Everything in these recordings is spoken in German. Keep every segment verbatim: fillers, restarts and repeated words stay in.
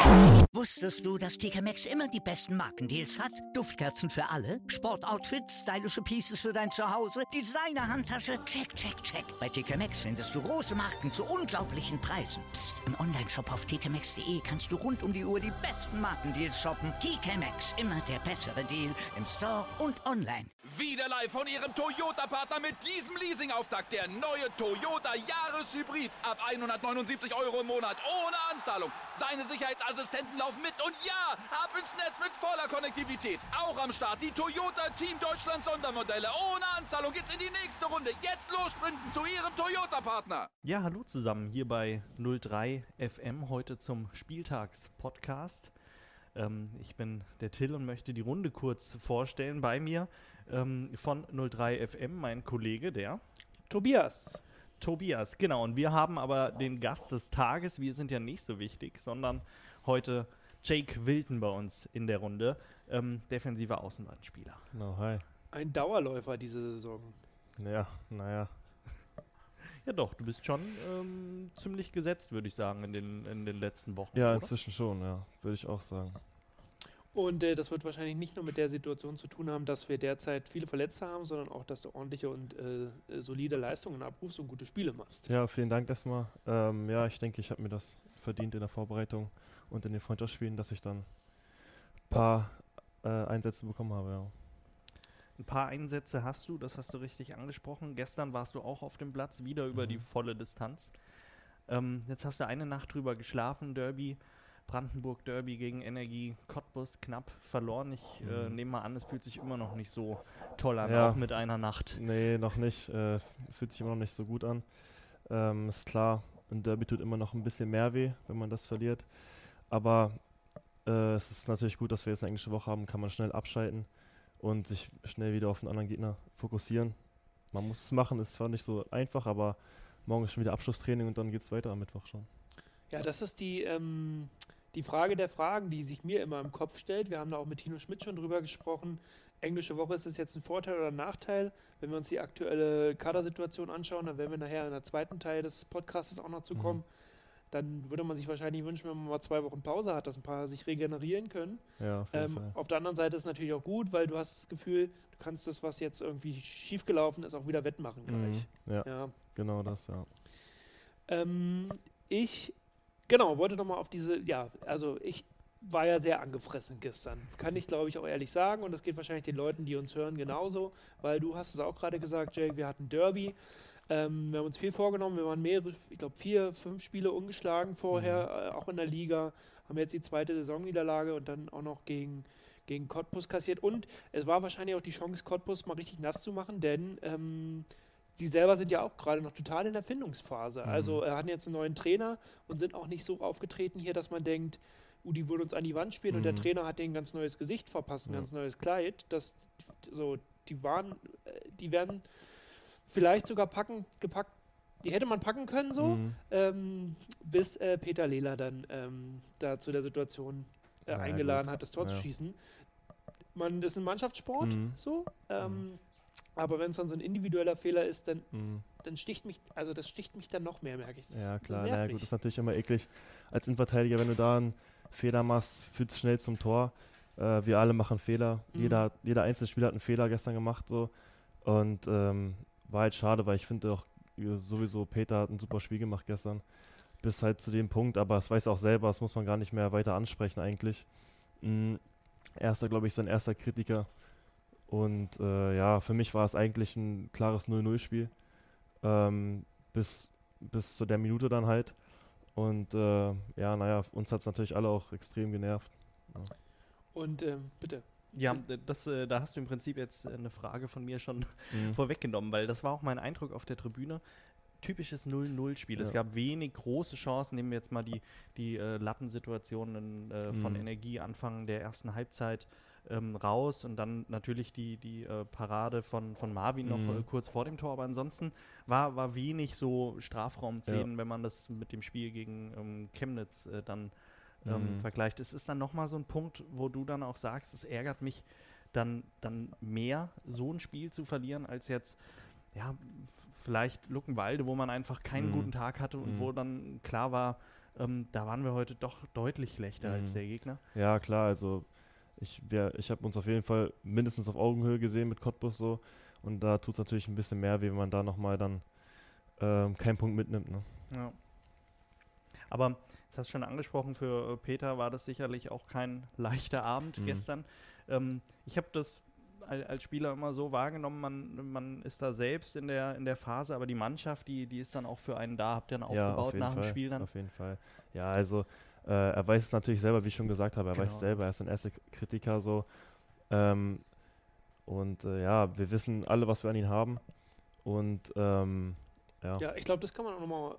Wusstest du, dass T K Maxx immer die besten Markendeals hat? Duftkerzen für alle, Sportoutfits, stylische Pieces für dein Zuhause, Designer-Handtasche, check, check, check. Bei T K Maxx findest du große Marken zu unglaublichen Preisen. Psst. Im Onlineshop auf t k maxx punkt d e kannst du rund um die Uhr die besten Markendeals shoppen. T K Maxx, immer der bessere Deal im Store und online. Wieder live von Ihrem Toyota-Partner mit diesem Leasing-Auftakt. Der neue Toyota Jahreshybrid. Ab hundertneunundsiebzig Euro im Monat. Ohne Anzahlung. Seine Sicherheitsassistenten laufen mit. Und ja, ab ins Netz mit voller Konnektivität. Auch am Start die Toyota Team Deutschland Sondermodelle. Ohne Anzahlung geht's in die nächste Runde. Jetzt los sprinten zu Ihrem Toyota-Partner. Ja, hallo zusammen hier bei null drei F M. Heute zum Spieltags-Podcast. Ähm, ich bin der Till und möchte die Runde kurz vorstellen. Bei mir ähm, von null drei F M mein Kollege, der Tobias. Tobias, genau. Und wir haben aber den Gast des Tages. Wir sind ja nicht so wichtig, sondern heute Jake Wilton bei uns in der Runde. Ähm, defensiver Außenbahnspieler. No, hi. Ein Dauerläufer diese Saison. Ja, naja. Ja doch, du bist schon ähm, ziemlich gesetzt, würde ich sagen, in den, in den letzten Wochen. Ja, oder? Inzwischen schon, ja, würde ich auch sagen. Und äh, das wird wahrscheinlich nicht nur mit der Situation zu tun haben, dass wir derzeit viele Verletzte haben, sondern auch, dass du ordentliche und äh, solide Leistungen abrufst und gute Spiele machst. Ja, vielen Dank erstmal. Ähm, ja, ich denke, ich habe mir das verdient in der Vorbereitung und in den Freundschaftsspielen, dass ich dann ein paar äh, Einsätze bekommen habe, ja. Ein paar Einsätze hast du, das hast du richtig angesprochen. Gestern warst du auch auf dem Platz, wieder über Mhm. die volle Distanz. Ähm, jetzt hast du eine Nacht drüber geschlafen, Derby, Brandenburg Derby gegen Energie, Cottbus knapp verloren. Ich Mhm. äh, nehme mal an, es fühlt sich immer noch nicht so toll an, Ja. auch mit einer Nacht. Nee, noch nicht. Äh, es fühlt sich immer noch nicht so gut an. Ähm, ist klar, ein Derby tut immer noch ein bisschen mehr weh, wenn man das verliert. Aber äh, es ist natürlich gut, dass wir jetzt eine englische Woche haben, kann man schnell abschalten und sich schnell wieder auf einen anderen Gegner fokussieren. Man muss es machen, ist zwar nicht so einfach, aber morgen ist schon wieder Abschlusstraining und dann geht es weiter am Mittwoch schon. Ja, das ist die, ähm, die Frage der Fragen, die sich mir immer im Kopf stellt. Wir haben da auch mit Tino Schmidt schon drüber gesprochen. Englische Woche, ist es jetzt ein Vorteil oder ein Nachteil? Wenn wir uns die aktuelle Kadersituation anschauen, dann werden wir nachher in der zweiten Teil des Podcasts auch noch zukommen. Mhm. Dann würde man sich wahrscheinlich wünschen, wenn man mal zwei Wochen Pause hat, dass ein paar sich regenerieren können. Ja, auf jeden Ähm, Fall. auf der anderen Seite ist es natürlich auch gut, weil du hast das Gefühl, du kannst das, was jetzt irgendwie schiefgelaufen ist, auch wieder wettmachen gleich. Mhm. Ja, Ja. genau das, ja. Ähm, ich, genau, wollte nochmal auf diese, ja, also ich war ja sehr angefressen gestern. Kann ich, glaube ich, auch ehrlich sagen. Und das geht wahrscheinlich den Leuten, die uns hören, genauso. Weil du hast es auch gerade gesagt, Jake, wir hatten Derby. Ähm, wir haben uns viel vorgenommen. Wir waren mehrere, ich glaube, vier, fünf Spiele ungeschlagen vorher, äh, auch in der Liga. Haben jetzt die zweite Saisonniederlage und dann auch noch gegen, gegen Cottbus kassiert. Und es war wahrscheinlich auch die Chance, Cottbus mal richtig nass zu machen, denn ähm, die selber sind ja auch gerade noch total in der Findungsphase. Mhm. Also äh, hatten jetzt einen neuen Trainer und sind auch nicht so aufgetreten hier, dass man denkt, uh, die würden uns an die Wand spielen und der Mhm. Trainer hat denen ein ganz neues Gesicht verpasst, ein Ja. ganz neues Kleid. Das, so, die waren, äh, die werden vielleicht sogar packen, gepackt, die hätte man packen können so, Mhm. ähm, bis äh, Peter Lehler dann ähm, da zu der Situation äh, Na ja, eingeladen gut. hat, das Tor zu Ja. schießen. Man, das ist ein Mannschaftssport, Mhm. so, ähm, aber wenn es dann so ein individueller Fehler ist, dann, Mhm. dann sticht mich, also das sticht mich dann noch mehr, merke ich. Das, Ja, das klar, nervt naja, mich. gut, das ist natürlich immer eklig als Innenverteidiger, wenn du da einen Fehler machst, führt es schnell zum Tor. Äh, wir alle machen Fehler. Mhm. Jeder, jeder einzelne Spieler hat einen Fehler gestern gemacht, so. Und ähm, war halt schade, weil ich finde auch äh, sowieso, Peter hat ein super Spiel gemacht gestern. Bis halt zu dem Punkt, aber es weiß er auch selber, das muss man gar nicht mehr weiter ansprechen eigentlich. Mhm. Erster, glaube ich, sein erster Kritiker. Und äh, ja, für mich war es eigentlich ein klares null null Spiel. Ähm, bis, bis zu der Minute dann halt. Und äh, ja, naja, uns hat es natürlich alle auch extrem genervt. Ja. Und ähm, bitte. Ja, das, äh, da hast du im Prinzip jetzt äh, eine Frage von mir schon Mhm. vorweggenommen, weil das war auch mein Eindruck auf der Tribüne. Typisches null null Spiel. Es Ja. gab wenig große Chancen. Nehmen wir jetzt mal die, die äh, Lattensituationen äh, von Mhm. Energie Anfang der ersten Halbzeit ähm, raus und dann natürlich die, die äh, Parade von, von Marvin noch Mhm. äh, kurz vor dem Tor. Aber ansonsten war, war wenig so Strafraumszenen, wenn man das mit dem Spiel gegen ähm, Chemnitz äh, dann ähm, Mhm. vergleicht. Es ist dann nochmal so ein Punkt, wo du dann auch sagst, es ärgert mich dann, dann mehr, so ein Spiel zu verlieren, als jetzt, ja, vielleicht Luckenwalde, wo man einfach keinen Mhm. guten Tag hatte und Mhm. wo dann klar war, ähm, da waren wir heute doch deutlich schlechter Mhm. als der Gegner. Ja, klar, also ich, wir, ich habe uns auf jeden Fall mindestens auf Augenhöhe gesehen mit Cottbus so. Und da tut es natürlich ein bisschen mehr, wie wenn man da nochmal dann ähm, keinen Punkt mitnimmt. Ne? Ja. Aber, das hast du schon angesprochen, für äh, Peter war das sicherlich auch kein leichter Abend Mhm. gestern. Ähm, ich habe das al- als Spieler immer so wahrgenommen, man, man ist da selbst in der, in der Phase, aber die Mannschaft, die, die ist dann auch für einen da. Habt ihr dann Ja, aufgebaut auf jeden nach dem Fall, Spiel dann? Auf jeden Fall. Ja, also äh, er weiß es natürlich selber, wie ich schon gesagt habe, er weiß Genau. es selber, er ist ein erster Kritiker so. Ähm, und äh, ja, wir wissen alle, was wir an ihn haben. Und ähm, ja. Ja, ich glaube, das kann man auch nochmal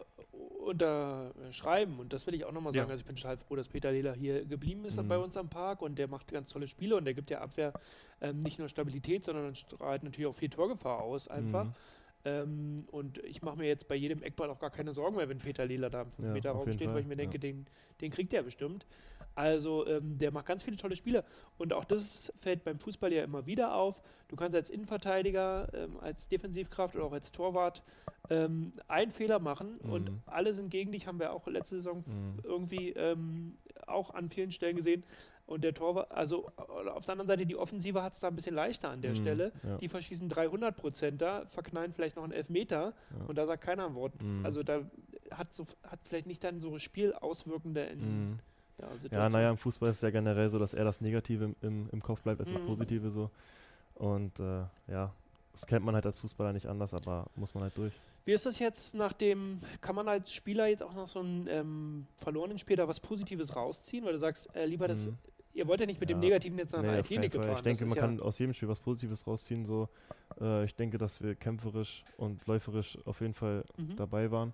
unterschreiben und das will ich auch nochmal sagen. Ja. Also ich bin total froh, dass Peter Lehler hier geblieben ist Mhm. bei uns am Park und der macht ganz tolle Spiele und der gibt der Abwehr ähm, nicht nur Stabilität, sondern strahlt natürlich auch viel Torgefahr aus einfach. Mhm. Ähm, und ich mache mir jetzt bei jedem Eckball auch gar keine Sorgen mehr, wenn Peter Lehler da im fünf Ja, Meter auf Raum jeden steht, weil Fall, ich mir denke, ja. den, den kriegt er bestimmt. Also ähm, der macht ganz viele tolle Spiele und auch das fällt beim Fußball ja immer wieder auf. Du kannst als Innenverteidiger, ähm, als Defensivkraft oder auch als Torwart ähm, einen Fehler machen und Mhm. alle sind gegen dich, haben wir auch letzte Saison Mhm. irgendwie ähm, auch an vielen Stellen gesehen. Und der Torwart, also auf der anderen Seite, die Offensive hat es da ein bisschen leichter an der Mhm, Stelle. ja. Die verschießen dreihundert Prozent da, verknallen vielleicht noch einen Elfmeter Ja. und da sagt keiner ein Wort. Mhm. Also da hat, so, hat vielleicht nicht dann so spielauswirkende in, Mhm. ja, Ja, Situationen. naja, im Fußball ist es ja generell so, dass eher das Negative im, im, im Kopf bleibt als das Mhm. Positive so. Und äh, ja, das kennt man halt als Fußballer nicht anders, aber muss man halt durch. Wie ist das jetzt nach dem, kann man als Spieler jetzt auch nach so einem ähm, verlorenen Spiel da was Positives rausziehen? Weil du sagst, äh, lieber das, Mhm. ihr wollt ja nicht mit dem Ja. Negativen jetzt nach Nee, einer auf keinen Klinik Fall. gefahren. Ich denke, das man ist kann ja, aus jedem Spiel was Positives rausziehen. So. Äh, ich denke, dass wir kämpferisch und läuferisch auf jeden Fall mhm. dabei waren.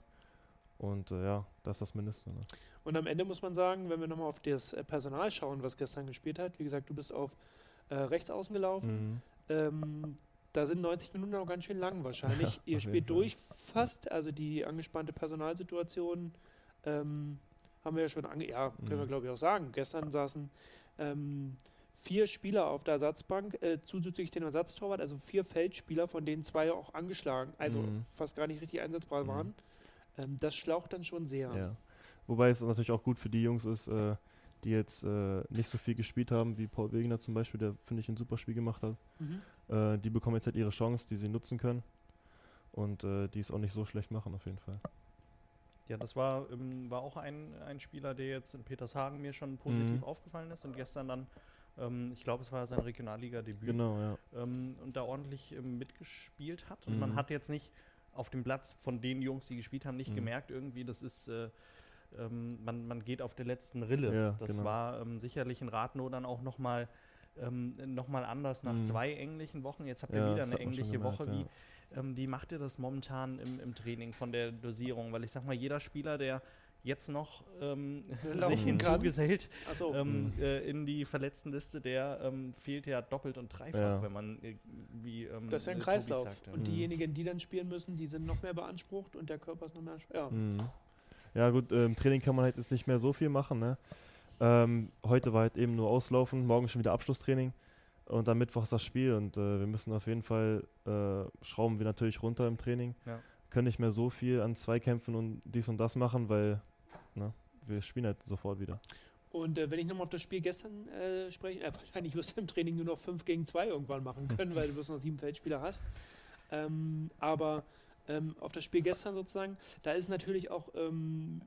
Und äh, ja, das ist das Mindeste. Ne? Und am Ende muss man sagen, wenn wir nochmal auf das äh, Personal schauen, was gestern gespielt hat, wie gesagt, du bist auf äh, rechts außen gelaufen. Mhm. Ähm, da sind neunzig Minuten auch ganz schön lang wahrscheinlich. Ja, Ihr auf jeden spielt Fall. durch fast, also die angespannte Personalsituation ähm, haben wir ja schon, ange ja, können wir Mhm. glaube ich auch sagen. Gestern saßen ähm, vier Spieler auf der Ersatzbank, äh, zusätzlich den Ersatztorwart, also vier Feldspieler, von denen zwei auch angeschlagen, also Mhm. fast gar nicht richtig einsetzbar Mhm. waren. Ähm, das schlaucht dann schon sehr. Ja. Wobei es natürlich auch gut für die Jungs ist, äh, die jetzt äh, nicht so viel gespielt haben, wie Paul Wegener zum Beispiel, der, finde ich, ein super Spiel gemacht hat. Mhm. Äh, die bekommen jetzt halt ihre Chance, die sie nutzen können. Und äh, die es auch nicht so schlecht machen, auf jeden Fall. Ja, das war, ähm, war auch ein, ein Spieler, der jetzt in Petershagen mir schon positiv Mhm. aufgefallen ist und gestern dann, ähm, ich glaube, es war sein Regionalliga-Debüt, Genau, ja. ähm, und da ordentlich ähm, mitgespielt hat. Und Mhm. man hat jetzt nicht auf dem Platz von den Jungs, die gespielt haben, nicht Mhm. gemerkt irgendwie, das ist, äh, ähm, man, man geht auf der letzten Rille. Ja, das genau. war ähm, sicherlich in Rathenow dann auch nochmal ähm, noch mal anders nach Mhm. zwei englischen Wochen. Jetzt habt ihr Ja, wieder das eine hat man schon englische gemerkt, Woche. ja. Wie, ähm, wie macht ihr das momentan im, im Training von der Dosierung? Weil ich sag mal, jeder Spieler, der jetzt noch ähm, Laufen sich kann. hinzugesellt Achso, ähm, Mhm. äh, in die Verletztenliste, der ähm, fehlt ja doppelt und dreifach, Ja. wenn man äh, wie ähm, das ist ja ein äh, Tobi Kreislauf. sagte. Und Mhm. diejenigen, die dann spielen müssen, die sind noch mehr beansprucht und der Körper ist noch mehr. Ja. Mhm. Ja gut, äh, im Training kann man halt jetzt nicht mehr so viel machen. Ne? Ähm, heute war halt eben nur auslaufen, morgen schon wieder Abschlusstraining und am Mittwoch ist das Spiel und äh, wir müssen auf jeden Fall, äh, schrauben wir natürlich runter im Training, Ja. können nicht mehr so viel an Zweikämpfen und dies und das machen, weil ne, wir spielen halt sofort wieder. Und äh, wenn ich nochmal auf das Spiel gestern äh, spreche, äh, wahrscheinlich wirst du im Training nur noch fünf gegen zwei irgendwann machen können, weil du bloß noch sieben Feldspieler hast. Ähm, aber ähm, auf das Spiel gestern sozusagen, da ist natürlich auch ähm,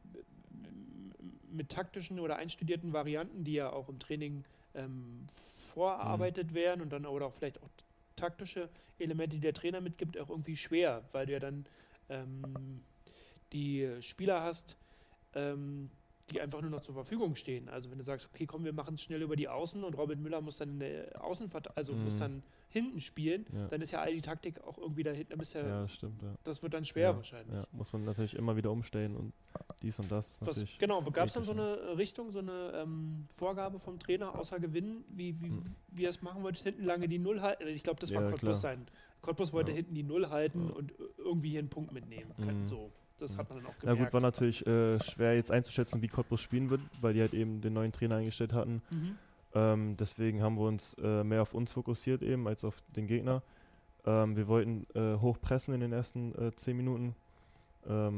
mit taktischen oder einstudierten Varianten, die ja auch im Training ähm, vorarbeitet werden und dann oder auch vielleicht auch taktische Elemente, die der Trainer mitgibt, auch irgendwie schwer, weil du ja dann ähm, die Spieler hast, ähm, die einfach nur noch zur Verfügung stehen. Also wenn du sagst, okay, komm, wir machen es schnell über die Außen und Robin Müller muss dann in der Außenvert also Mhm. muss dann hinten spielen, Ja. dann ist ja all die Taktik auch irgendwie da hinten, dann bist ja, Ja, das stimmt. Ja. das wird dann schwer ja, wahrscheinlich. Ja, muss man natürlich immer wieder umstellen und dies und das. ist Was, natürlich genau, gab es dann so wichtig, eine Richtung, so eine ähm, Vorgabe vom Trainer außer Gewinnen, wie, wie, Mhm. wie ihr es machen wolltet, hinten lange die Null halten? Ich glaube, das war Ja, Cottbus klar. sein. Cottbus wollte Ja. hinten die Null halten Ja. und irgendwie hier einen Punkt mitnehmen können. Mhm. So, das Mhm. hat man dann auch Na gemerkt. gut, war natürlich äh, schwer jetzt einzuschätzen, wie Cottbus spielen wird, weil die halt eben den neuen Trainer eingestellt hatten. Mhm. Ähm, deswegen haben wir uns äh, mehr auf uns fokussiert eben als auf den Gegner. Ähm, wir wollten äh, hoch pressen in den ersten äh, zehn Minuten. Ähm,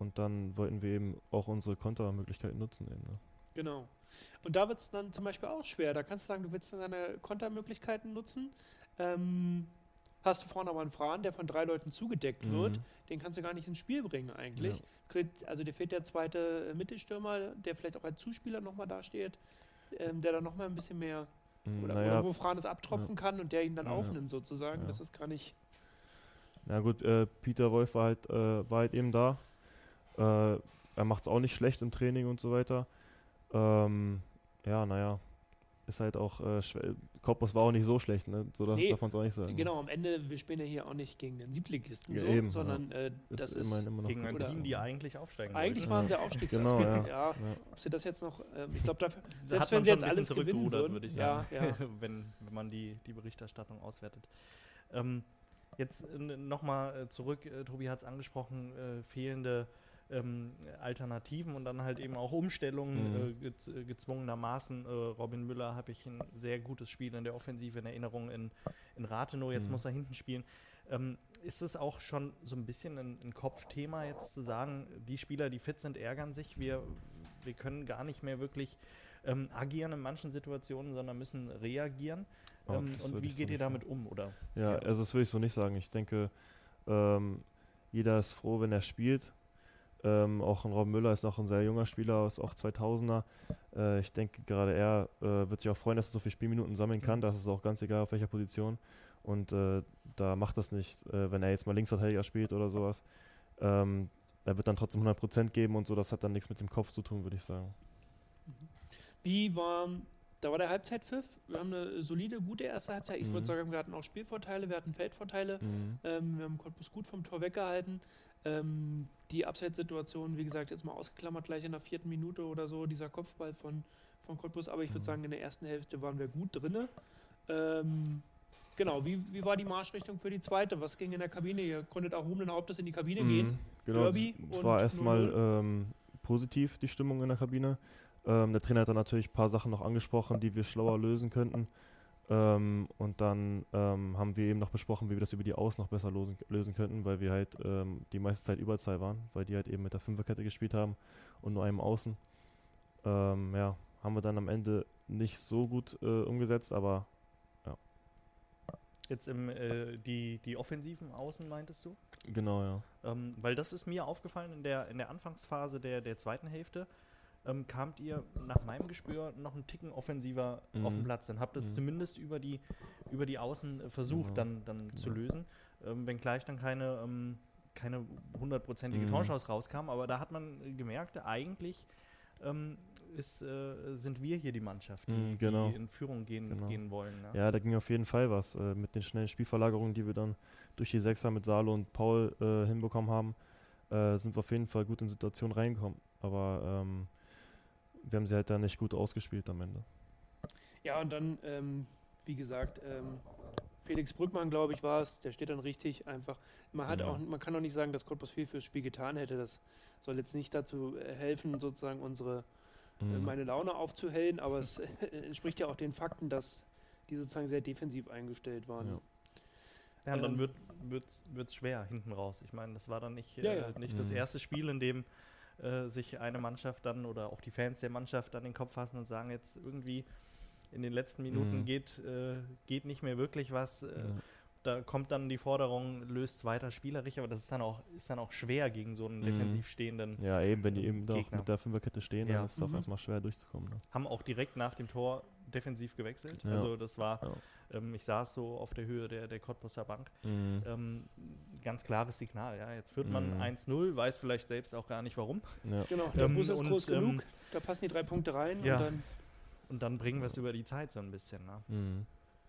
und dann wollten wir eben auch unsere Kontermöglichkeiten nutzen. Eben, ne? Genau. Und da wird es dann zum Beispiel auch schwer. Da kannst du sagen, du willst dann deine Kontermöglichkeiten nutzen. Ähm, hast du vorne aber einen Fran, der von drei Leuten zugedeckt Mhm. wird, den kannst du gar nicht ins Spiel bringen eigentlich. Ja. Kriegt- Also dir fehlt der zweite äh, Mittelstürmer, der vielleicht auch als Zuspieler nochmal dasteht, ähm, der dann nochmal ein bisschen mehr, Mm, oder, naja, oder wo Fran es abtropfen kann und der ihn dann Ja. aufnimmt sozusagen. Ja. Das ist gar nicht... na gut, äh, Peter Wolf war halt, äh, war halt eben da. Äh, er macht es auch nicht schlecht im Training und so weiter. Ähm, ja, naja, ist halt auch äh, schwer. Korpus war auch nicht so schlecht, ne? So darf, Nee, darf man es auch nicht sagen. Genau, am Ende, wir spielen ja hier auch nicht gegen den Siebtligisten, Ja, so, eben, sondern äh, Ist das ist... immerhin immer noch Gegen ein Oder- Team, die eigentlich aufsteigen Eigentlich wollten. waren sie Aufstiegs... Genau, ja. ja. ja. Ja. Ob sie das jetzt noch... Ähm, ich glaube, dafür... Da Selbst hat wenn man sie schon jetzt ein alles bisschen gewinnen zurückgerudert, würden, würde ich ja, sagen, ja. wenn, wenn man die, die Berichterstattung auswertet. Ähm, jetzt äh, nochmal äh, zurück, äh, Tobi hat es angesprochen, äh, fehlende ähm, Alternativen und dann halt eben auch Umstellungen Mhm. äh, gez äh, gezwungenermaßen. Äh, Robin Müller habe ich ein sehr gutes Spiel in der Offensive in Erinnerung in, in Rathenow, jetzt Mhm. muss er hinten spielen. Ähm, ist es auch schon so ein bisschen ein, ein Kopfthema jetzt zu sagen, die Spieler, die fit sind, ärgern sich, wir, wir können gar nicht mehr wirklich ähm, agieren in manchen Situationen, sondern müssen reagieren. Oh, ähm, das und würde wie ich so geht ihr nicht damit um? Oder? Ja, Ja. also das will ich so nicht sagen. Ich denke, ähm, jeder ist froh, wenn er spielt. Ähm, auch ein Robin Müller ist noch ein sehr junger Spieler, ist auch zweitausender. Äh, ich denke, gerade er äh, wird sich auch freuen, dass er so viele Spielminuten sammeln kann. Das ist auch ganz egal, auf welcher Position. Und äh, da macht das nicht, äh, wenn er jetzt mal Linksverteidiger spielt oder sowas. Ähm, er wird dann trotzdem hundert Prozent geben und so. Das hat dann nichts mit dem Kopf zu tun, würde ich sagen. Wie war... Da war der Halbzeitpfiff. Wir haben eine solide, gute erste Halbzeit. Ich Mhm. würde sagen, wir hatten auch Spielvorteile, wir hatten Feldvorteile. Mhm. Ähm, wir haben Cottbus gut vom Tor weggehalten. Ähm, die Abseitssituation, wie gesagt, jetzt mal ausgeklammert, gleich in der vierten Minute oder so, dieser Kopfball von, von Cottbus. Aber ich würde Mhm. sagen, in der ersten Hälfte waren wir gut drin. Ähm, genau, wie, wie war die Marschrichtung für die zweite? Was ging in der Kabine? Ihr konntet auch ruhenden Hauptes in die Kabine gehen. Mhm, genau, Derby es und war erstmal null null. ähm, positiv, die Stimmung in der Kabine. Ähm, der Trainer hat dann natürlich ein paar Sachen noch angesprochen, die wir schlauer lösen könnten. Ähm, und dann ähm, haben wir eben noch besprochen, wie wir das über die Außen noch besser losen, lösen könnten, weil wir halt ähm, die meiste Zeit Überzahl waren, weil die halt eben mit der Fünferkette gespielt haben und nur einem Außen. Ähm, ja, haben wir dann am Ende nicht so gut äh, umgesetzt, aber Jetzt im, äh, die, die offensiven Außen, meintest du? genau, ja. Ähm, weil das ist mir aufgefallen in der, in der Anfangsphase der, der zweiten Hälfte. Ähm, kamt ihr nach meinem Gespür noch einen Ticken offensiver Mhm. auf den Platz. Dann habt ihr es Mhm. zumindest über die, über die Außen äh, versucht, Genau. dann, dann zu Genau. lösen. Ähm, wenngleich dann keine, ähm, keine hundertprozentige Mhm. Torchance rauskam. Aber da hat man äh, gemerkt, eigentlich ähm, ist, äh, sind wir hier die Mannschaft, die, Mhm, genau. die in Führung gehen, Genau. gehen wollen. Ne? Ja, da ging auf jeden Fall was. Äh, mit den schnellen Spielverlagerungen, die wir dann durch die Sechser mit Salo und Paul äh, hinbekommen haben, äh, sind wir auf jeden Fall gut in Situationen reingekommen. Aber ähm, wir haben sie halt da nicht gut ausgespielt am Ende. Ja, und dann, ähm, wie gesagt, ähm, Felix Brückmann, glaube ich, war es, der steht dann richtig einfach. Man, hat Ja. auch, man kann auch nicht sagen, dass Cottbus viel fürs Spiel getan hätte. Das soll jetzt nicht dazu äh, helfen, sozusagen unsere äh, Mhm. meine Laune aufzuhellen, aber es entspricht ja auch den Fakten, dass die sozusagen sehr defensiv eingestellt waren. Ja. Ja, und dann Ähm, wird es schwer hinten raus. Ich meine, das war dann nicht, Ja, äh, ja. nicht das Mhm. erste Spiel, in dem äh, sich eine Mannschaft dann oder auch die Fans der Mannschaft an den Kopf fassen und sagen, jetzt irgendwie in den letzten Minuten Mhm. geht, äh, geht nicht mehr wirklich was. Äh, Ja. Da kommt dann die Forderung, löst weiter spielerisch, aber das ist dann auch, ist dann auch schwer gegen so einen Mhm. defensiv stehenden. Ja, eben, wenn die ähm, eben da auch Gegner. mit der Fünferkette stehen, Ja. dann ist es auch Mhm. erstmal schwer durchzukommen. Ne? Haben auch direkt nach dem Tor defensiv gewechselt. Ja. Also das war, Ja. ähm, ich saß so auf der Höhe der, der Cottbuser Bank. Mhm. Ähm, ganz klares Signal. Ja. Jetzt führt man Mhm. eins null, weiß vielleicht selbst auch gar nicht warum. Ja. Genau, der Ähm, Bus ist und, groß ähm, genug, da passen die drei Punkte rein ja. und dann. Und dann bringen wir es über die Zeit so ein bisschen. Ne? Mhm.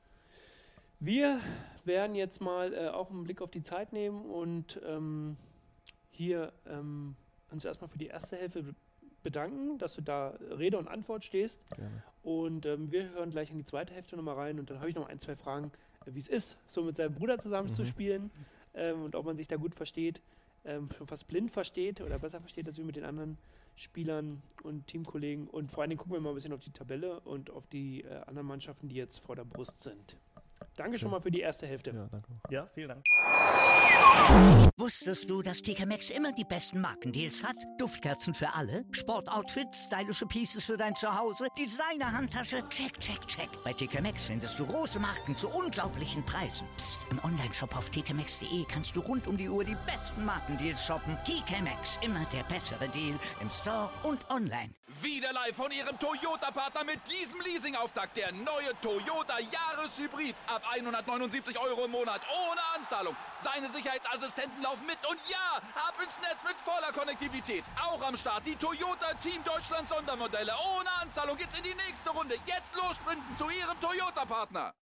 Wir werden jetzt mal äh, auch einen Blick auf die Zeit nehmen und ähm, hier ähm, uns erstmal für die erste Hälfte be- bedanken, dass du da Rede und Antwort stehst. Gerne. Und ähm, wir hören gleich in die zweite Hälfte nochmal rein und dann habe ich noch ein, zwei Fragen, äh, wie es ist, so mit seinem Bruder zusammen Mhm. zu spielen ähm, und ob man sich da gut versteht, ähm, schon fast blind versteht oder besser versteht als wir mit den anderen Spielern und Teamkollegen. Und vor allen Dingen gucken wir mal ein bisschen auf die Tabelle und auf die äh, anderen Mannschaften, die jetzt vor der Brust sind. Danke schon Okay. mal für die erste Hälfte. Ja, danke. Ja, vielen Dank. Wusstest du, dass T K Maxx immer die besten Markendeals hat? Duftkerzen für alle, Sportoutfits, stylische Pieces für dein Zuhause, Designer-Handtasche, check, check, check. Bei T K Maxx findest du große Marken zu unglaublichen Preisen. Psst. Im Onlineshop auf t k maxx punkt d e kannst du rund um die Uhr die besten Markendeals shoppen. T K Maxx, immer der bessere Deal im Store und online. Wieder live von Ihrem Toyota-Partner mit diesem Leasing-Auftakt. Der neue Toyota Jahreshybrid. Ab hundertneunundsiebzig Euro im Monat. Ohne Anzahlung. Seine Sicherheitsassistenten laufen mit. Und ja, ab ins Netz mit voller Konnektivität. Auch am Start die Toyota Team Deutschland Sondermodelle. Ohne Anzahlung geht's in die nächste Runde. Jetzt los sprinten zu Ihrem Toyota-Partner.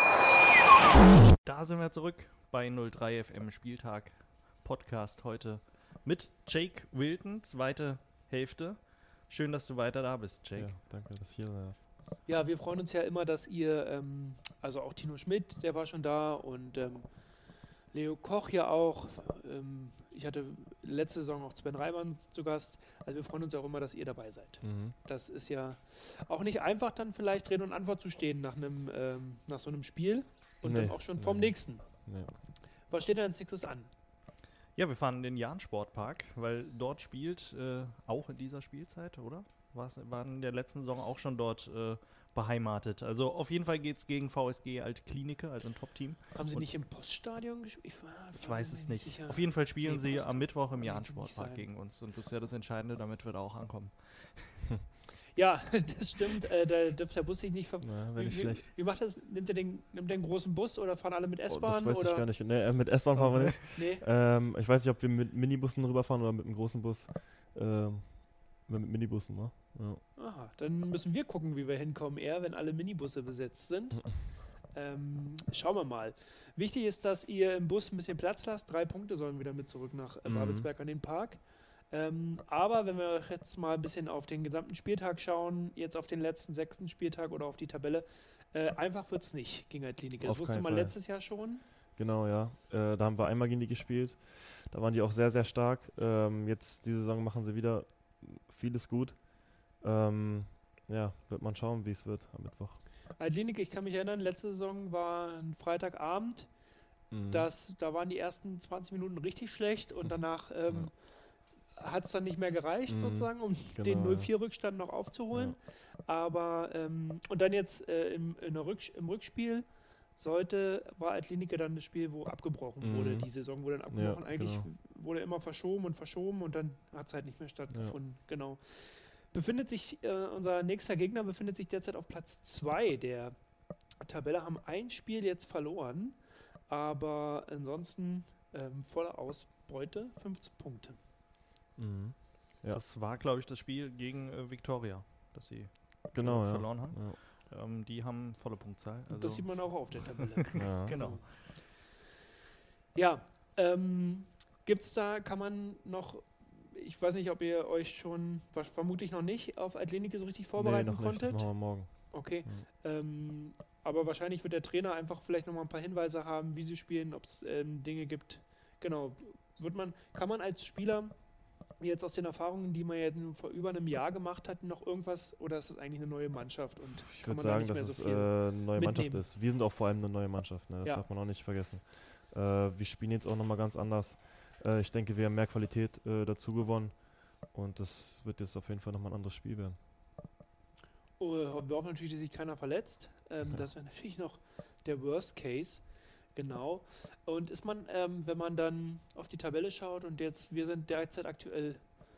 Da sind wir zurück bei null drei F M Spieltag Podcast heute mit Jake Wilton, zweite Hälfte. Schön, dass du weiter da bist, Jake. Ja, danke, dass ich hier sein darf. Ja, wir freuen uns ja immer, dass ihr, ähm, also auch Tino Schmidt, der war schon da und ähm, Leo Koch ja auch. Ähm, ich hatte letzte Saison auch Sven Reimann zu Gast. Also wir freuen uns auch immer, dass ihr dabei seid. Mhm. Das ist ja auch nicht einfach, dann vielleicht Rede und Antwort zu stehen nach einem, ähm, nach so einem Spiel und Nee, dann auch schon vom nee. nächsten. Nee. Was steht denn als nächstes an? Ja, wir fahren in den Jahn Sportpark, weil dort spielt, äh, auch in dieser Spielzeit, oder? War's, waren in der letzten Saison auch schon dort äh, beheimatet. Also auf jeden Fall geht es gegen V S G Alt-Klinike, also ein Top-Team. Haben sie Und- nicht im Poststadion gespielt? Ich, war- Ich war weiß mir es nicht. sicher. Auf jeden Fall spielen Nee, sie weiß am nicht. Mittwoch im Nee, Jahn kann nicht Sportpark sein. gegen uns. Und das ist ja das Entscheidende, damit wir da auch ankommen. Ja, das stimmt. Äh, da dürfte der Bus sich nicht ver... Ja, wäre nicht wie, schlecht. Wie, wie macht das? Nimmt er den, nimmt der einen großen Bus oder fahren alle mit Oh, S-Bahn? das weiß oder? ich gar nicht. Nee, äh, mit S-Bahn fahren wir nicht. Nee. Ähm, ich weiß nicht, ob wir mit Minibussen rüberfahren oder mit einem großen Bus. Ähm, mit Minibussen, ne? Ja. Aha, dann müssen wir gucken, wie wir hinkommen, eher, wenn alle Minibusse besetzt sind. ähm, schauen wir mal. Wichtig ist, dass ihr im Bus ein bisschen Platz lasst. Drei Punkte sollen wieder mit zurück nach äh, Mhm. Babelsberg an den Park. Ähm, aber wenn wir jetzt mal ein bisschen auf den gesamten Spieltag schauen, jetzt auf den letzten sechsten Spieltag oder auf die Tabelle, äh, einfach wird es nicht gegen Altlinike. Das Auf wusste keinen man Fall. letztes Jahr schon. Genau, ja. Äh, da haben wir einmal gegen die gespielt. Da waren die auch sehr, sehr stark. Ähm, jetzt, diese Saison, machen sie wieder vieles gut. Ähm, ja, wird man schauen, wie es wird am Mittwoch. Altlinike, ich kann mich erinnern, letzte Saison war ein Freitagabend. Mhm. Das, da waren die ersten zwanzig Minuten richtig schlecht und danach ähm, hat es dann nicht mehr gereicht, Mhm, sozusagen, um genau, den ja. null vier Rückstand noch aufzuholen. Aber, ähm, und dann jetzt äh, im, in der Rücks im Rückspiel sollte, war Altlinike dann das Spiel, wo abgebrochen Mhm. wurde. Die Saison wurde dann abgebrochen. Ja, Eigentlich genau. wurde immer verschoben und verschoben und dann hat es halt nicht mehr stattgefunden. Genau. Befindet sich, äh, unser nächster Gegner befindet sich derzeit auf Platz zwei der Tabelle, haben ein Spiel jetzt verloren, aber ansonsten ähm, volle Ausbeute, fünfzehn Punkte. Mhm. Ja. Das war, glaube ich, das Spiel gegen äh, Viktoria, das sie Genau, äh, ja. verloren haben. Ja. Ähm, die haben volle Punktzahl. Und Also, das sieht man auch auf der Tabelle. Ja. genau. Ja, ähm, gibt's da, kann man noch, ich weiß nicht, ob ihr euch schon, was, vermutlich noch nicht, auf Altlinike so richtig vorbereiten nee, noch nicht. Das konntet. machen wir morgen. Okay. Mhm. Ähm, aber wahrscheinlich wird der Trainer einfach vielleicht noch mal ein paar Hinweise haben, wie sie spielen, ob es ähm, Dinge gibt. Genau. Wird man, kann man als Spieler jetzt aus den Erfahrungen, die man ja nun vor über einem Jahr gemacht hat, noch irgendwas, oder ist es eigentlich eine neue Mannschaft und Ich kann würde man da sagen, nicht dass mehr es so äh, viel eine neue Mannschaft mitnehmen? ist. Wir sind auch vor allem eine neue Mannschaft, ne? Das Ja. darf man auch nicht vergessen. Äh, wir spielen jetzt auch nochmal ganz anders. Äh, ich denke, wir haben mehr Qualität äh, dazu gewonnen und das wird jetzt auf jeden Fall nochmal ein anderes Spiel werden. Oh, wir hoffen natürlich, dass sich keiner verletzt. Ähm, Ja. Das wäre natürlich noch der Worst Case. Genau. Und ist man, ähm, wenn man dann auf die Tabelle schaut und jetzt, wir sind derzeit aktuell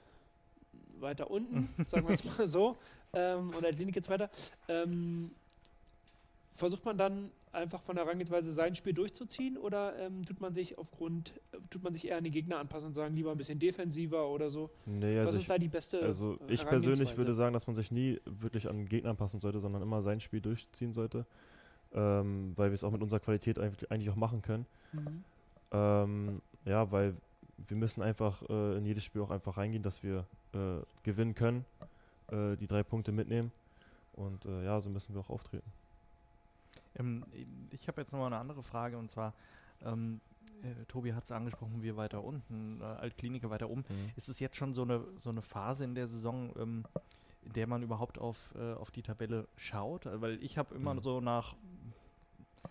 weiter unten, sagen wir es mal so, ähm, und Altlinike jetzt weiter, ähm, versucht man dann einfach von der Herangehensweise sein Spiel durchzuziehen oder ähm, tut man sich aufgrund, äh, tut man sich eher an die Gegner anpassen und sagen, lieber ein bisschen defensiver oder so? Nee, Was also ist ich, da die beste also äh, ich persönlich Herangehensweise? würde sagen, dass man sich nie wirklich an den Gegner anpassen sollte, sondern immer sein Spiel durchziehen sollte, ähm, weil wir es auch mit unserer Qualität eigentlich, eigentlich auch machen können. Mhm. Ähm, ja, weil wir müssen einfach äh, in jedes Spiel auch einfach reingehen, dass wir äh, gewinnen können, äh, die drei Punkte mitnehmen und äh, ja, so müssen wir auch auftreten. Ähm, ich habe jetzt nochmal eine andere Frage und zwar, ähm, äh, Tobi hat es angesprochen, wir weiter unten, äh, Altklinike weiter oben. Mhm. Ist es jetzt schon so eine, so eine Phase in der Saison, ähm, in der man überhaupt auf, äh, auf die Tabelle schaut? Äh, Weil ich habe immer Mhm. so nach,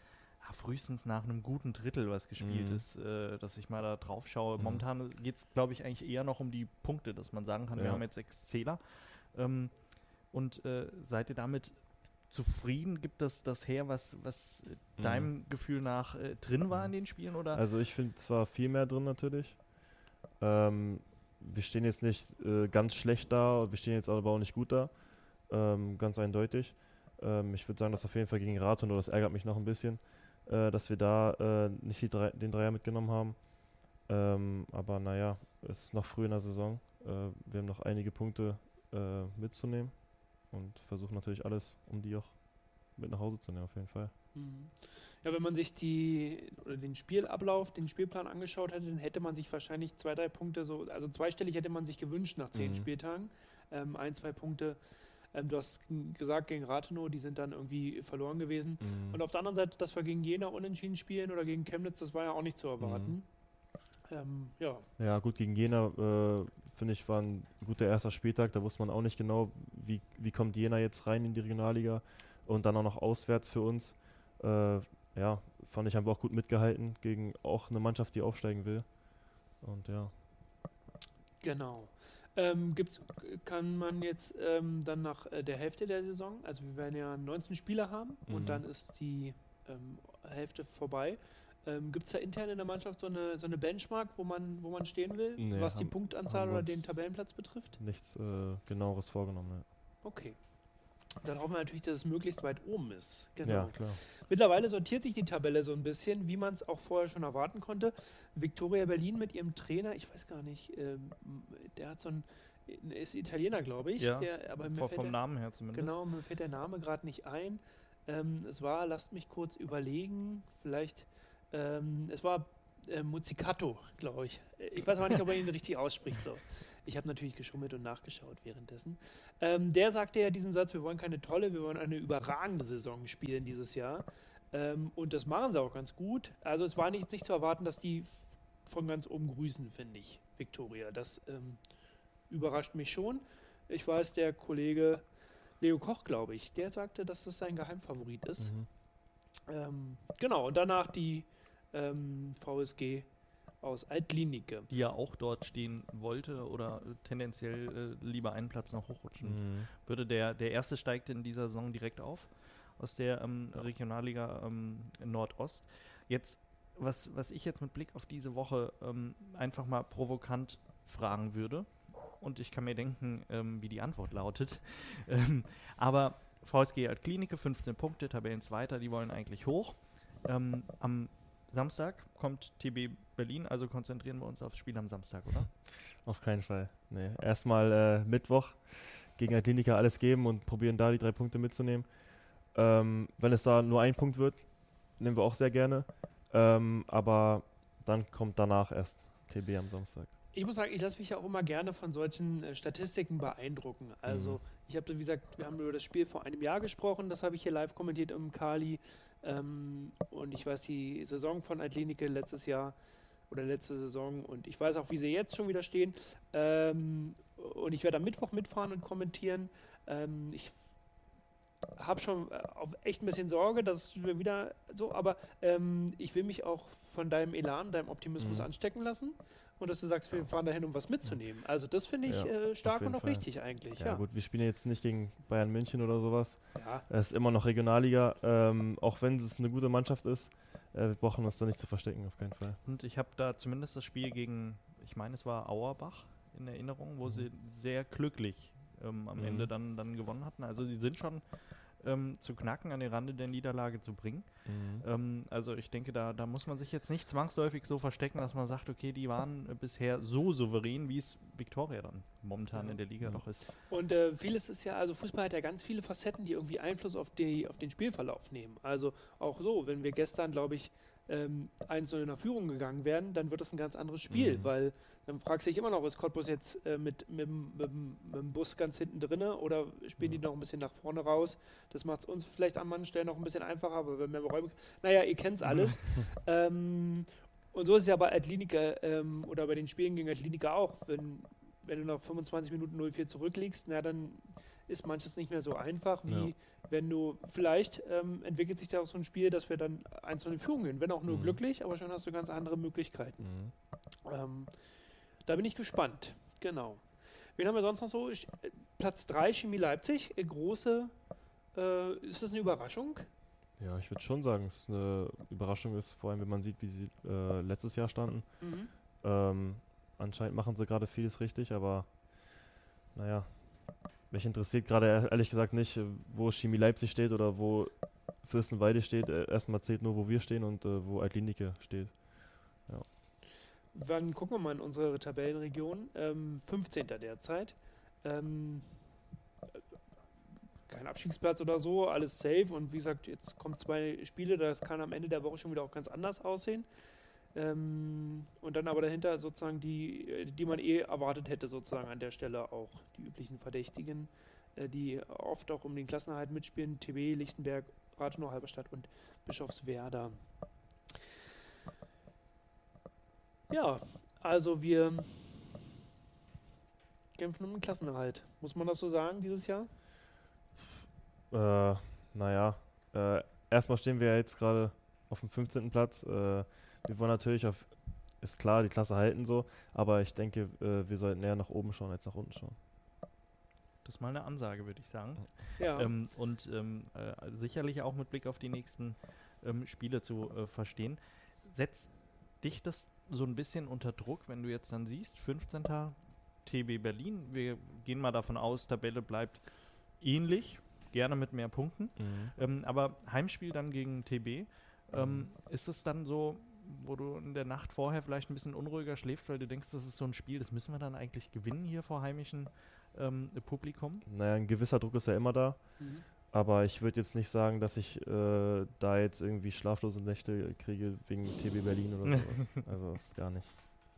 ja, frühestens nach einem guten Drittel, was gespielt Mhm. ist, äh, dass ich mal da drauf schaue. Mhm. Momentan geht es, glaube ich, eigentlich eher noch um die Punkte, dass man sagen kann, wir Ja. haben jetzt sechs Zähler. Ähm, und äh, seid ihr damit zufrieden? Gibt das das her, was, was äh, Mhm. deinem Gefühl nach äh, drin war Mhm. in den Spielen? Oder? Also ich finde zwar viel mehr drin natürlich. Ähm, wir stehen jetzt nicht äh, ganz schlecht da, wir stehen jetzt aber auch nicht gut da. Ähm, ganz eindeutig. Ähm, ich würde sagen, dass auf jeden Fall gegen Rathenow, das ärgert mich noch ein bisschen, äh, dass wir da äh, nicht die drei, den Dreier mitgenommen haben. Ähm, aber naja, es ist noch früh in der Saison. Äh, wir haben noch einige Punkte äh, mitzunehmen und versuchen natürlich alles, um die auch mit nach Hause zu nehmen, auf jeden Fall. Mhm. Ja, wenn man sich die oder den Spielablauf, den Spielplan angeschaut hätte, dann hätte man sich wahrscheinlich zwei, drei Punkte so, also zweistellig hätte man sich gewünscht nach zehn Mhm. Spieltagen. Ähm, ein, zwei Punkte, ähm, du hast g- gesagt, gegen Rathenow, die sind dann irgendwie verloren gewesen. Mhm. Und auf der anderen Seite, dass wir gegen Jena unentschieden spielen oder gegen Chemnitz, das war ja auch nicht zu erwarten. Ähm, ja, Ja, gut, gegen Jena, äh, finde ich, war ein guter erster Spieltag. Da wusste man auch nicht genau, wie, wie kommt Jena jetzt rein in die Regionalliga und dann auch noch auswärts für uns. Äh, ja, fand ich, haben wir auch gut mitgehalten gegen auch eine Mannschaft, die aufsteigen will. Und ja. genau. Ähm, gibt's, kann man jetzt ähm, dann nach äh, der Hälfte der Saison, also wir werden ja neunzehn Spieler haben Mhm. und dann ist die ähm, Hälfte vorbei. Ähm, Gibt es da intern in der Mannschaft so eine, so eine Benchmark, wo man, wo man stehen will, Nee, was die haben- Punktanzahl haben wir oder den uns- Tabellenplatz betrifft? Nichts äh, genaueres vorgenommen. Ne? Okay. Dann hoffen wir natürlich, dass es möglichst weit oben ist. Genau. Ja, klar. Mittlerweile sortiert sich die Tabelle so ein bisschen, wie man es auch vorher schon erwarten konnte. Viktoria Berlin mit ihrem Trainer, ich weiß gar nicht, ähm, der hat so ein, ist Italiener, glaube ich. Ja, der, aber mir Vor, fällt vom der, Namen her zumindest. Genau, mir fällt der Name gerade nicht ein. Ähm, es war, lasst mich kurz überlegen, vielleicht, ähm, es war äh, Muzzicato, glaube ich. Ich weiß aber nicht, ob er ihn richtig ausspricht. So. Ich habe natürlich geschummelt und nachgeschaut währenddessen. Ähm, der sagte ja diesen Satz, wir wollen keine tolle, wir wollen eine überragende Saison spielen dieses Jahr. Ähm, und das machen sie auch ganz gut. Also es war nicht, nicht zu erwarten, dass die f- von ganz oben grüßen, finde ich, Viktoria. Das ähm, überrascht mich schon. Ich weiß, der Kollege Leo Koch, glaube ich, der sagte, dass das sein Geheimfavorit ist. Mhm. Ähm, genau, und danach die ähm, V S G aus Altlinike. Die ja auch dort stehen wollte oder äh, tendenziell äh, lieber einen Platz noch hochrutschen Mhm. würde. Der, der erste steigt in dieser Saison direkt auf aus der ähm, Regionalliga ähm, Nordost. Jetzt, was, was ich jetzt mit Blick auf diese Woche ähm, einfach mal provokant fragen würde, und ich kann mir denken, ähm, wie die Antwort lautet, ähm, aber V S G Altklinike, fünfzehn Punkte, Tabellenzweiter, die wollen eigentlich hoch. Ähm, am Samstag kommt T B Berlin, also konzentrieren wir uns aufs Spiel am Samstag, oder? Auf keinen Fall. Nee. Erstmal äh, Mittwoch gegen Atletica alles geben und probieren da die drei Punkte mitzunehmen. Ähm, wenn es da nur ein Punkt wird, nehmen wir auch sehr gerne. Ähm, aber dann kommt danach erst T B am Samstag. Ich muss sagen, ich lasse mich ja auch immer gerne von solchen äh, Statistiken beeindrucken. Also, Mhm. ich habe, wie gesagt, wir haben über das Spiel vor einem Jahr gesprochen, das habe ich hier live kommentiert im Kali. Ähm, und ich weiß die Saison von Altlinike letztes Jahr oder letzte Saison und ich weiß auch, wie sie jetzt schon wieder stehen. Ähm, und ich werde am Mittwoch mitfahren und kommentieren. Ähm, ich habe schon äh, auch echt ein bisschen Sorge, dass wir wieder so, aber ähm, ich will mich auch von deinem Elan, deinem Optimismus Mhm. anstecken lassen und dass du sagst, wir fahren dahin, um was mitzunehmen. Also das finde ich Ja, äh, stark auf jeden und auch Fall. richtig eigentlich. Ja, Ja, gut, wir spielen jetzt nicht gegen Bayern München oder sowas. ja. Es ist immer noch Regionalliga, ähm, auch wenn es eine gute Mannschaft ist. Äh, wir brauchen uns da nicht zu verstecken, auf keinen Fall. Und ich habe da zumindest das Spiel gegen, ich meine, es war Auerbach in Erinnerung, wo Mhm. sie sehr glücklich ähm, am Mhm. Ende dann, dann gewonnen hatten. Also sie sind schon ähm, zu knacken, an den Rande der Niederlage zu bringen. Mhm. Ähm, also ich denke, da, da muss man sich jetzt nicht zwangsläufig so verstecken, dass man sagt, okay, die waren äh, bisher so souverän, wie es Viktoria dann momentan Ja. in der Liga Ja. noch ist. Und äh, vieles ist ja, also Fußball hat ja ganz viele Facetten, die irgendwie Einfluss auf, die, auf den Spielverlauf nehmen. Also auch so, wenn wir gestern, glaube ich, ähm, eins null in der Führung gegangen wären, dann wird das ein ganz anderes Spiel, Mhm. weil dann fragst du dich immer noch, ist Cottbus jetzt äh, mit, mit, mit, mit dem Bus ganz hinten drinne oder spielen die noch ein bisschen nach vorne raus? Das macht es uns vielleicht an manchen Stellen noch ein bisschen einfacher, weil wir mehr Räume. Naja, ihr kennt es alles. ähm, und so ist es ja bei Altlinike ähm, oder bei den Spielen gegen Altlinike auch. Wenn, wenn du nach fünfundzwanzig Minuten null vier zurückliegst, na dann ist manches nicht mehr so einfach, wie Ja. wenn du, vielleicht ähm, entwickelt sich da auch so ein Spiel, dass wir dann eins zu null in Führung gehen, wenn auch nur Mhm. glücklich, aber schon hast du ganz andere Möglichkeiten. Mhm. Ähm, da bin ich gespannt, genau. Wen haben wir sonst noch so? Ich, äh, Platz drei, Chemie Leipzig, äh, große, äh, ist das eine Überraschung? Ja, ich würde schon sagen, dass es eine Überraschung ist, vor allem wenn man sieht, wie sie äh, letztes Jahr standen. Mhm. Ähm, anscheinend machen sie gerade vieles richtig, aber naja, mich interessiert gerade ehr- ehrlich gesagt nicht, äh, wo Chemie Leipzig steht oder wo Fürstenwalde steht. Äh, erstmal zählt nur, wo wir stehen und äh, wo Altlinike steht. Dann gucken wir mal in unsere Tabellenregion. Ähm, fünfzehnter derzeit. Ähm, kein Abstiegsplatz oder so, alles safe. Und wie gesagt, jetzt kommen zwei Spiele, das kann am Ende der Woche schon wieder auch ganz anders aussehen. Ähm, und dann aber dahinter sozusagen die, äh, die man eh erwartet hätte, sozusagen an der Stelle auch die üblichen Verdächtigen, äh, die oft auch um den Klassenerhalt mitspielen: T B, Lichtenberg, Rathenow, Halberstadt und Bischofswerda. Ja, also wir kämpfen um den Klassenerhalt. Muss man das so sagen dieses Jahr? Äh, naja, äh, erstmal stehen wir ja jetzt gerade auf dem fünfzehnten Platz. Äh, wir wollen natürlich auf, ist klar, die Klasse halten so, aber ich denke, äh, wir sollten eher nach oben schauen als nach unten schauen. Das ist mal eine Ansage, würde ich sagen. Ja. Ähm, und ähm, äh, sicherlich auch mit Blick auf die nächsten ähm, Spiele zu äh, verstehen. Setzt dich das so ein bisschen unter Druck, wenn du jetzt dann siehst, fünfzehnter T B Berlin, wir gehen mal davon aus, Tabelle bleibt ähnlich, gerne mit mehr Punkten, ähm, aber Heimspiel dann gegen T B, ähm, ist es dann so, wo du in der Nacht vorher vielleicht ein bisschen unruhiger schläfst, weil du denkst, das ist so ein Spiel, das müssen wir dann eigentlich gewinnen hier vor heimischem ähm, Publikum? Naja, ein gewisser Druck ist ja immer da, Mhm. aber ich würde jetzt nicht sagen, dass ich äh, da jetzt irgendwie schlaflose Nächte kriege wegen T B Berlin oder sowas. Also das gar nicht.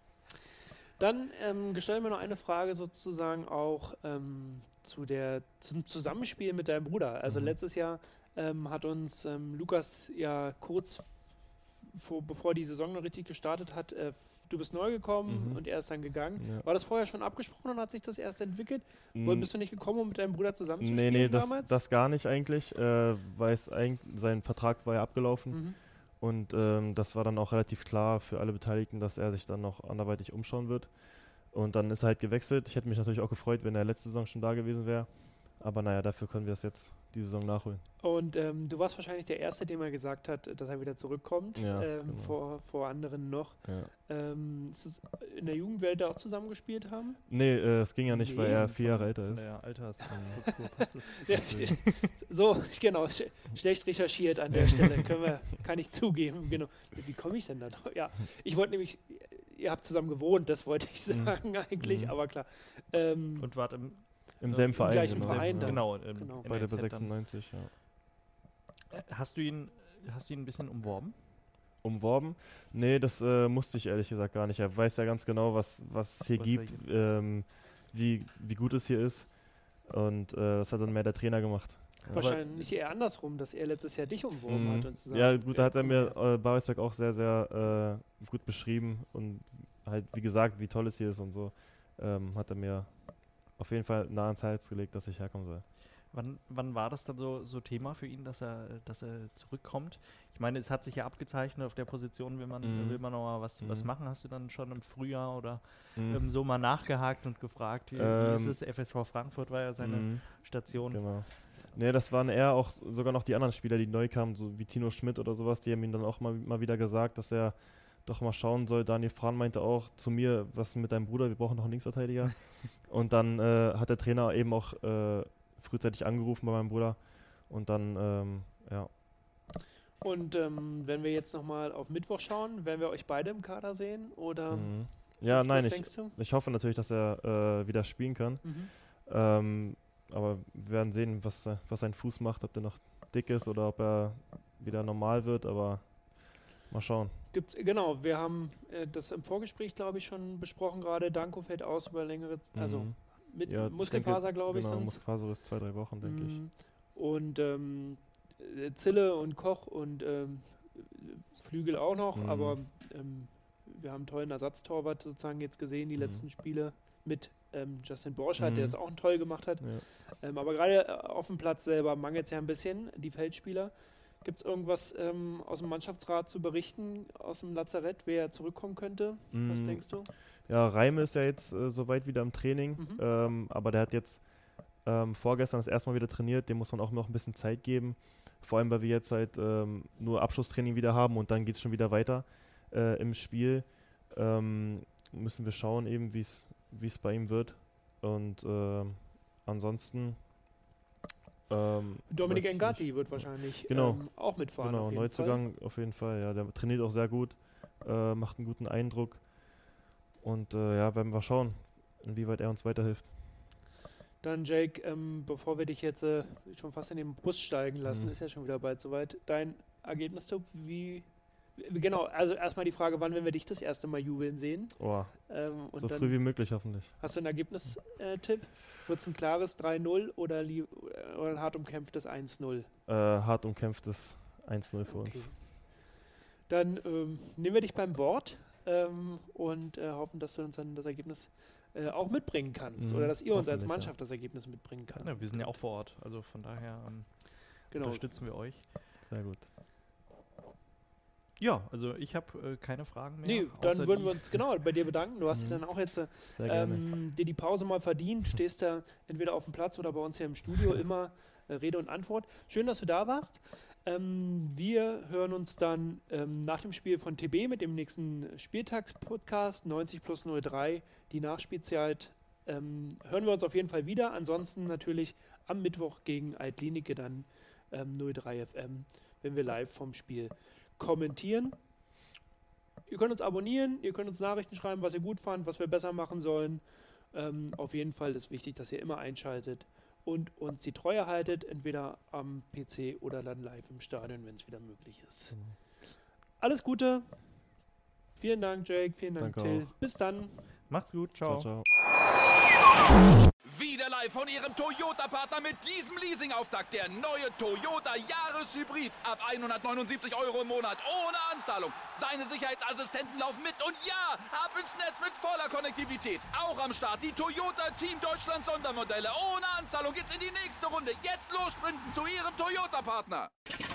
Dann ähm, stellen wir noch eine Frage sozusagen auch ähm, zu der, zum Zusammenspiel mit deinem Bruder. Also Mhm. letztes Jahr ähm, hat uns ähm, Lukas ja kurz vor, bevor die Saison noch richtig gestartet hat, äh, du bist neu gekommen Mhm. und er ist dann gegangen. Ja. War das vorher schon abgesprochen und hat sich das erst entwickelt? Mm, Wohl bist du nicht gekommen, um mit deinem Bruder Nee, zusammenzuspielen nee, das, damals? das gar nicht eigentlich, äh, weil es eigentlich, sein Vertrag war ja abgelaufen. Mhm. Und ähm, das war dann auch relativ klar für alle Beteiligten, dass er sich dann noch anderweitig umschauen wird. Und dann ist er halt gewechselt. Ich hätte mich natürlich auch gefreut, wenn er letzte Saison schon da gewesen wäre. Aber naja, dafür können wir es jetzt die Saison nachholen. Und ähm, du warst wahrscheinlich der Erste, dem er gesagt hat, dass er wieder zurückkommt, Ja, ähm, genau. vor, vor anderen noch. Ja. Ähm, ist es in der Jugendwelt da auch zusammengespielt haben? Nee, äh, es ging ja nicht, weil Nee, er vier Jahre älter Von ist. der Altersstruktur passt das. Ja, Deswegen. so, genau, sch schlecht recherchiert an der Stelle, können wir, kann ich zugeben, genau. Wie komme ich denn da drauf? Ja, ich wollte nämlich, ihr habt zusammen gewohnt, das wollte ich Mhm. sagen eigentlich, Mhm. aber klar. Ähm, Und wart im, Im selben im Verein. gleichen genau. Verein ja. dann. genau, ähm, Genau. im Beide N Z bei dann. sechsundneunzig, ja. Äh, Hast du ihn, hast du ihn ein bisschen umworben? Umworben? Nee, das äh, musste ich ehrlich gesagt gar nicht. Er weiß ja ganz genau, was, was es hier Was er gibt, ähm, wie, wie gut es hier ist. Und äh, das hat dann mehr der Trainer gemacht. Ja. wahrscheinlich eher andersrum, dass er letztes Jahr dich umworben Mhm. hat. Und zusammen, Ja, gut, da hat er mir Ja. äh, Babelsberg auch sehr, sehr äh, gut beschrieben und halt, wie gesagt, wie toll es hier ist und so, ähm, hat er mir auf jeden Fall nah ans Herz gelegt, dass ich herkommen soll. Wann, wann war das dann so, so Thema für ihn, dass er, dass er zurückkommt? Ich meine, es hat sich ja abgezeichnet, auf der Position will man, Mhm. will man noch mal was, was Mhm. machen. Hast du dann schon im Frühjahr oder Mhm. ähm, so mal nachgehakt und gefragt, wie, wie Ähm, ist es? F S V Frankfurt war ja seine Mhm. Station. Genau. Nee, das waren eher auch s- sogar noch die anderen Spieler, die neu kamen, so wie Tino Schmidt oder sowas, die haben ihm dann auch mal, mal wieder gesagt, dass er doch mal schauen soll. Daniel Frahn meinte auch zu mir, was ist mit deinem Bruder, wir brauchen noch einen Linksverteidiger. Und dann äh, hat der Trainer eben auch äh, frühzeitig angerufen bei meinem Bruder und dann, ähm, ja. Und ähm, wenn wir jetzt nochmal auf Mittwoch schauen, werden wir euch beide im Kader sehen? Oder Mhm. Ja, was, nein, was ich, denkst du? ich hoffe natürlich, dass er äh, wieder spielen kann. Mhm. Ähm, aber wir werden sehen, was, äh, was sein Fuß macht, ob der noch dick ist oder ob er wieder normal wird, aber mal schauen. Gibt's, genau, wir haben äh, das im Vorgespräch, glaube ich, schon besprochen gerade. Danko fällt aus über längere Zeit, also Mhm. mit Ja, ich Muskelfaser, denke, glaube ich. Genau, sind's. Muskelfaser ist zwei, drei Wochen, denke ich. Mm, Und ähm, äh, Zille und Koch und ähm, Flügel auch noch, Mhm. aber ähm, wir haben einen tollen Ersatztorwart sozusagen jetzt gesehen, die Mhm. letzten Spiele mit ähm, Justin Borchardt, Mhm. der jetzt auch einen toll gemacht hat. Ja. Ähm, aber gerade äh, auf dem Platz selber mangelt es ja ein bisschen, die Feldspieler. Gibt es irgendwas ähm, aus dem Mannschaftsrat zu berichten, aus dem Lazarett, wer zurückkommen könnte? Was Mm, denkst du? Ja, Reime ist ja jetzt äh, soweit wieder im Training, Mhm. ähm, aber der hat jetzt ähm, vorgestern das erste Mal wieder trainiert, dem muss man auch noch ein bisschen Zeit geben, vor allem weil wir jetzt halt ähm, nur Abschlusstraining wieder haben und dann geht es schon wieder weiter äh, im Spiel. Ähm, müssen wir schauen eben, wie es bei ihm wird und ähm, ansonsten ähm, Dominik weiß ich Engati nicht. wird wahrscheinlich Genau. ähm, auch mitfahren. Genau, auf jeden Neuzugang auf jeden Fall. Ja, der trainiert auch sehr gut, äh, macht einen guten Eindruck. Und äh, ja, werden wir schauen, inwieweit er uns weiterhilft. Fall. Dann Jake, ähm, bevor wir dich jetzt äh, schon fast in den Bus steigen lassen, Mhm. ist ja schon wieder bald soweit. Dein Ergebnistipp, wie, wie genau, also erstmal die Frage, wann werden wir dich das erste Mal jubeln sehen? Oh, Ähm, und so dann früh wie möglich hoffentlich. hast du einen Ergebnistipp? Wird es ein klares drei null oder, lieb- oder ein hart umkämpftes eins null? Äh, hart umkämpftes eins null für Okay. uns. Dann ähm, nehmen wir dich beim Wort ähm, und äh, hoffen, dass du uns dann das Ergebnis äh, auch mitbringen kannst. Mhm, Oder dass ihr uns als hoffentlich, ja. Mannschaft das Ergebnis mitbringen kann. Ja, wir sind ja auch vor Ort, also von daher ähm, Genau. unterstützen wir euch. Sehr gut. Ja, also ich habe äh, keine Fragen mehr. Nee, außer dann würden die- wir uns genau bei dir bedanken. Du hast Mhm. ja dann auch jetzt äh, Sehr gerne. ähm, dir die Pause mal verdient. Stehst da entweder auf dem Platz oder bei uns hier im Studio immer äh, Rede und Antwort. Schön, dass du da warst. Ähm, wir hören uns dann ähm, nach dem Spiel von T B mit dem nächsten Spieltagspodcast neunzig plus null drei, die Nachspielzeit. Ähm, hören wir uns auf jeden Fall wieder. Ansonsten natürlich am Mittwoch gegen Altlinike dann ähm, null drei F M, wenn wir live vom Spiel kommentieren. Ihr könnt uns abonnieren, ihr könnt uns Nachrichten schreiben, was ihr gut fand, was wir besser machen sollen. Ähm, auf jeden Fall ist wichtig, dass ihr immer einschaltet und uns die Treue haltet, entweder am P C oder dann live im Stadion, wenn es wieder möglich ist. Genau. Alles Gute. Vielen Dank, Jake. Vielen Dank, Danke Till. auch. Bis dann. Macht's gut, ciao. Ciao, ciao. Wieder live von Ihrem Toyota-Partner mit diesem Leasing-Auftakt. Der neue Toyota Jahreshybrid. Ab hundertneunundsiebzig Euro im Monat. Ohne Anzahlung. Seine Sicherheitsassistenten laufen mit. Und ja, ab ins Netz mit voller Konnektivität. Auch am Start die Toyota Team Deutschland Sondermodelle. Ohne Anzahlung geht's in die nächste Runde. Jetzt los sprinten zu Ihrem Toyota-Partner.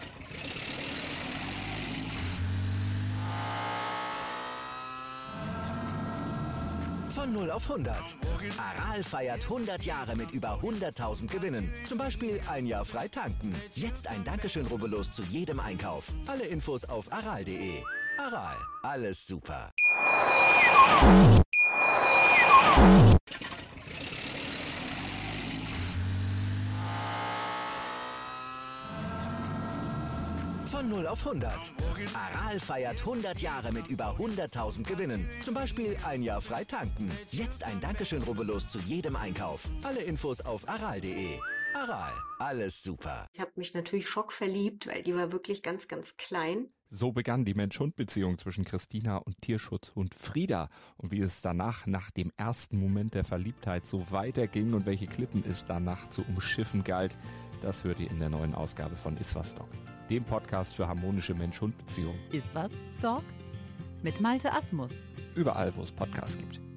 Von null auf hundert. Aral feiert hundert Jahre mit über hunderttausend Gewinnen. Zum Beispiel ein Jahr frei tanken. Jetzt ein Dankeschön, rubbellos zu jedem Einkauf. Alle Infos auf aral punkt de. Aral, alles super. Von null auf hundert. Aral feiert hundert Jahre mit über hunderttausend Gewinnen. Zum Beispiel ein Jahr frei tanken. Jetzt ein Dankeschön, rubbellos zu jedem Einkauf. Alle Infos auf aral punkt de. Aral, alles super. Ich habe mich natürlich schockverliebt, weil die war wirklich ganz, ganz klein. So begann die Mensch-Hund-Beziehung zwischen Christina und Tierschutzhund Frieda. Und wie es danach, nach dem ersten Moment der Verliebtheit, so weiterging und welche Klippen es danach zu umschiffen galt, das hört ihr in der neuen Ausgabe von Iswas Dog, dem Podcast für harmonische Mensch-Hund-Beziehungen. Iswas Dog? Mit Malte Asmus. Überall, wo es Podcasts gibt.